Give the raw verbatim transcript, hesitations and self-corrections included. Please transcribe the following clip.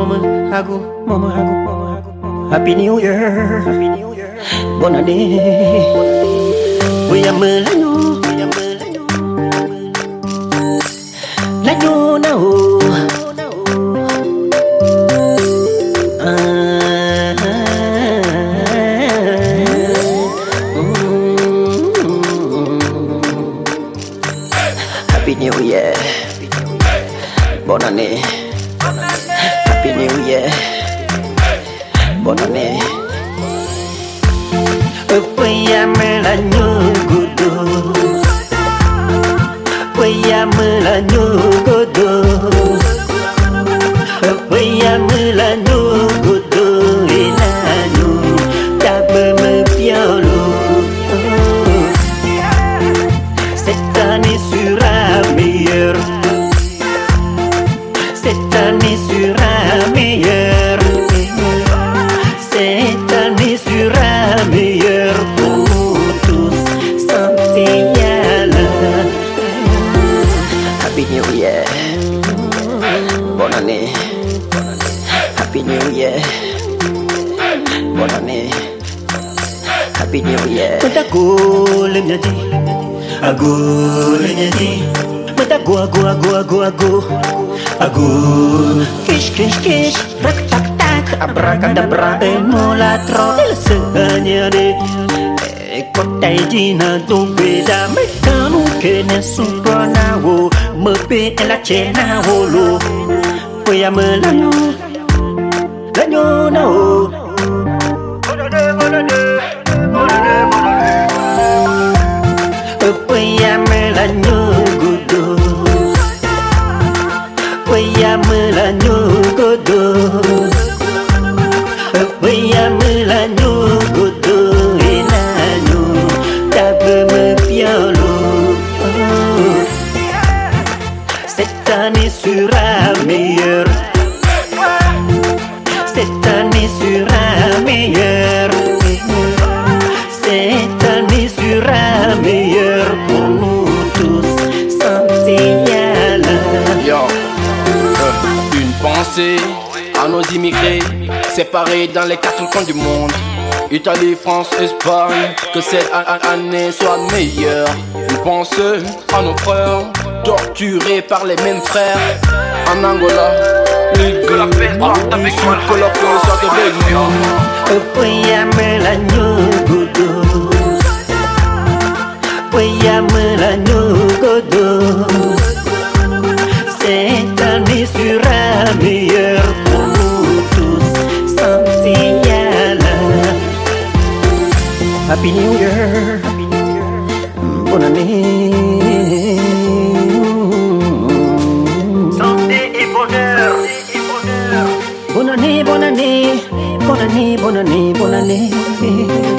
mama hago, mama hago, mama hago. Happy New Year, Happy New Year. Bonne année. Oui, à me l'agneau, oui, à me l'agneau. L'agneau nao. Happy New Year. Bonne année. Happy New Year. Bonne année. Payame l'agneau godo. Payame l'agneau godo. Payame l'agneau godo. Et l'agneau tape me piolo. Cette année sera meilleure. Cette année sera meilleure. Cette année sera meilleure pour nous tous. Santé yala. Happy New Year. Bonne année. Happy New Year. Bonne année. Happy New Year. Matago le nyadi. Ago le nyadi. Matago ago ago ago ago. Ago. Kish kish kish. Rak tak tak. Abracadabra e molatro. Il segnare. E kotai dina dumbe da mekanu ke ne supana wo. Mepe la cena wolo. Poya melanyo. Lanyo na o. Bonane bonane. Bonane bonane. Poya melanyo godo. Poya melanyo godo. Poya melanyo godo. Et l'agneau tape me piolo. Cette année sera meilleure. Cette année sera meilleure. Cette année sera meilleure pour nous tous. Santé yala. Yo, euh, une pensée à nos immigrés séparés dans les quatre coins du monde. Italie, France, Espagne, que cette année soit meilleure. Une pensée à nos frères torturés par les mêmes frères. En Angola, Libye, que la paix soit avec nous, que la paix soit avec nous. Payame l'agneau godo. Payame l'agneau godo. Cette année sera meilleure pour nous tous. Santé yala. Happy New Year. Bonne année. Santé et bonheur. Bonne année, bonne année. Bonne année, bonne année, bonne année.